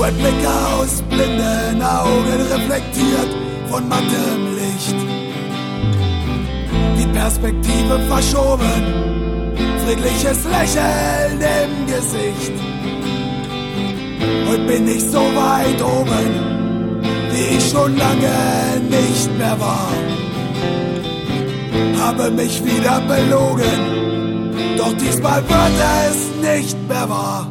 Blick aus blinden Augen, reflektiert von mattem Licht. Die Perspektive verschoben, friedliches Lächeln im Gesicht. Heute bin ich so weit oben, wie ich schon lange nicht mehr war. Habe mich wieder belogen, doch diesmal wird es nicht mehr wahr.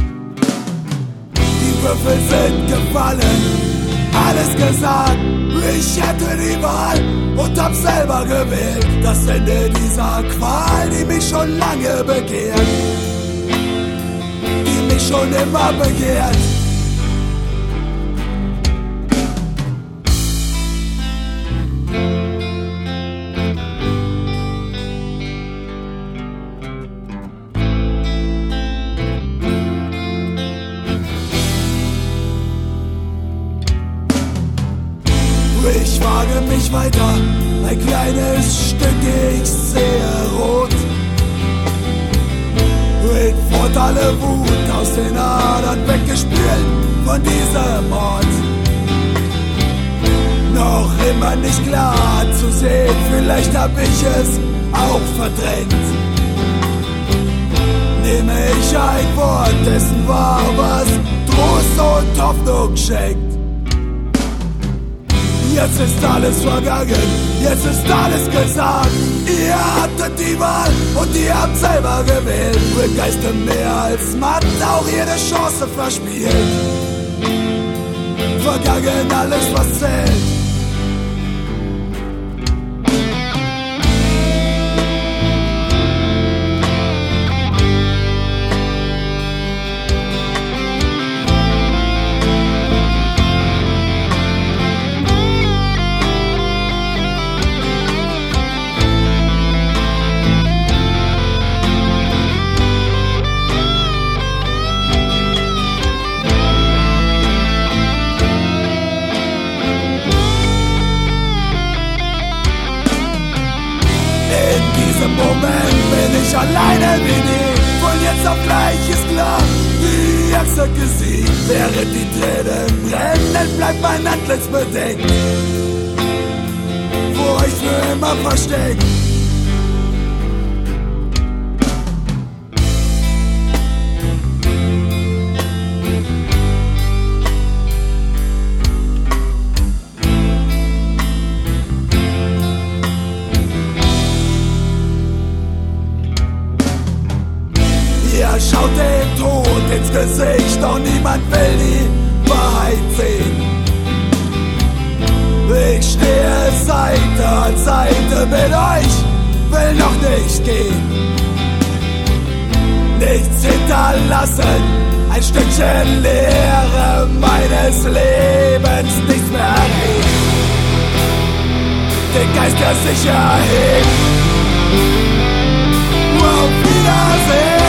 Die Würfel sind gefallen, alles gesagt, ich hätte die Wahl und hab selber gewählt. Das Ende dieser Qual, die mich schon lange begehrt, die mich schon immer begehrt. Ich wage mich weiter, ein kleines Stück, ich sehe rot. Wild fort alle Wut aus den Adern weggespült von diesem Ort. Noch immer nicht klar zu sehen, vielleicht hab ich es auch verdrängt. Nehme ich ein Wort dessen wahr, was Trost und Hoffnung schenkt. Jetzt ist alles vergangen, jetzt ist alles gesagt. Ihr hattet die Wahl und ihr habt selber gewählt. Begeistert mehr als Matt, auch jede Chance verspielt. Vergangen alles, was zählt. In diesem Moment bin ich alleine wie nie. Von jetzt auf gleich ist klar, die Angst hat gesiegt. Während die Tränen brennen, bleibt mein Antlitz bedeckt, vor euch für immer versteckt. Ihr schaut den Tod ins Gesicht, doch niemand will die Wahrheit sehen. Ich stehe Seite an Seite mit euch, will noch nicht gehen. Nichts hinterlassen, ein Stückchen Leere meines Lebens, nichts mehr reden. Den Geist, der sich erhebt. Auf Wiedersehen.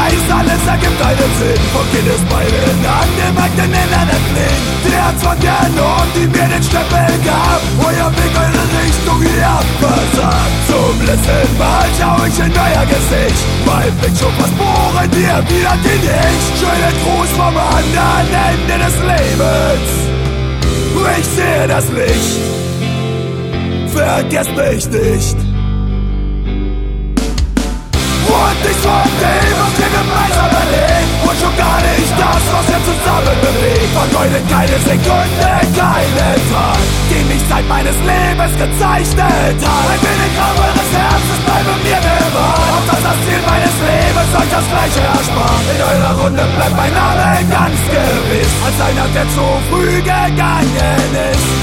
weiß, alles ergibt einen Sinn. Von Kindesbeinen an dem eigenen Inneren klingt der Erzwang der Norm, die mir den Stempel gab. Euer Weg, eure Richtung, ihr habt versagt. Zum letzten Mal schau ich in euer Gesicht. Mein Blick schon fast bohren, dir wieder die nicht. Schönen Gruß vom anderen Ende des Lebens. Ich sehe das Licht. Vergesst mich nicht. Und nichts von dem, was wir gemeinsam erleben. Und schon gar nicht das, was wir zusammen bewegt. Vergeudet keine Sekunde, keine Tat, die mich Zeit meines Lebens gezeichnet hat. Ein wenig Raum eures Herzens bleibe mir bewahrt. Ob das Ziel meines Lebens euch das Gleiche erspart. In eurer Runde bleibt mein Name ganz gewiss, als einer, der zu früh gegangen ist.